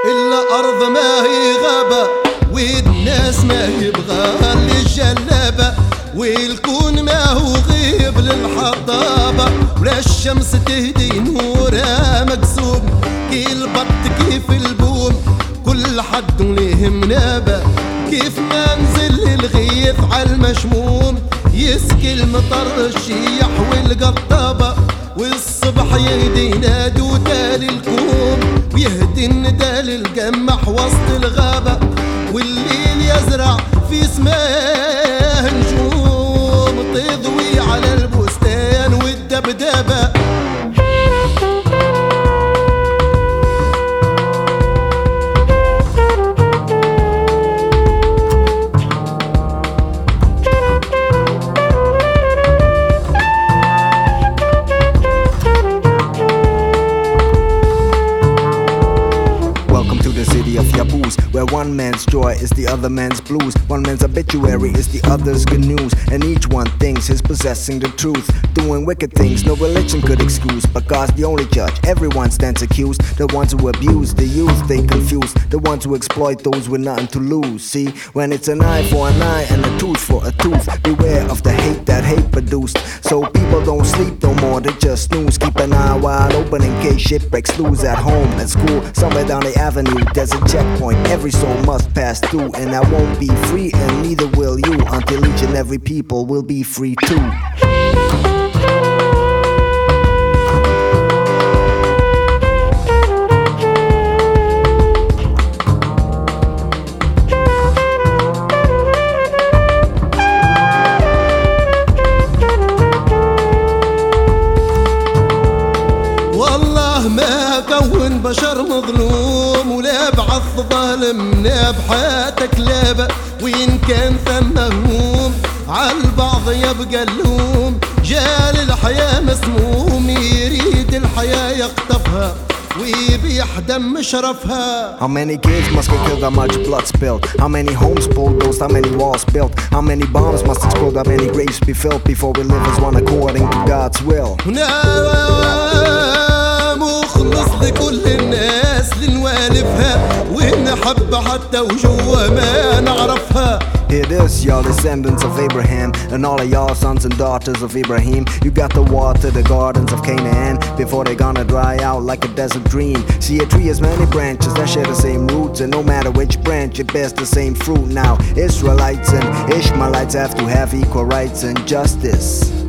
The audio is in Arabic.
إلا أرض ما هي غابة والناس ما يبغى اللي جلابة، والكون ما هو غيب للحضابة، ولا الشمس تهدي نورها مقسوم، كي البط كيف البوم كل حد ليه منابة، كيف ما نزل الغيث عالمشموم يسقي المطر الشيح والقطابة، والصبح يهدي نادو تالي الكوم ويهدي الندى للقمح وسط الغابة، والليل يزرع في سماه نجوم تضوي على البستان والدبدبة. Where one man's joy is the other man's blues, one man's obituary is the other's good news, and each one thinks he's possessing the truth, doing wicked things no religion could excuse, but God's the only judge, everyone stands accused, the ones who abuse the youth they confuse, the ones who exploit those with nothing to lose. See, when it's an eye for an eye and a tooth for a tooth, beware of the hate that hate produced, so people don't sleep no more, they just snooze, keep an eye wide open in case shit breaks loose at home, at school, somewhere down the avenue, there's a checkpoint, every soul must pass through, and I won't be free and neither will you until each and every people will be free too. والله ما كون بشر مظلوم ولا بعث ظالم لا بحياتك لابة، وإن كان ثم هموم عالبعض يبقى اللوم، جال الحياة مسموم يريد الحياة يقطفها ويبيح دم شرفها. How many kids must get killed, how much blood spilled, how many homes bulldozed, how many walls built, how many bombs must explode, how many graves be filled before we live as one according to God's will. مخلص لكل الناس لنوالفها ونحب حتى وجوه ما نعرفها. Hear this, y'all descendants of Abraham, and all of y'all sons and daughters of Ibrahim. You got to water the gardens of Canaan before they're gonna dry out like a desert dream. See, a tree has many branches that share the same roots, and no matter which branch, it bears the same fruit. Now, Israelites and Ishmaelites have to have equal rights and justice.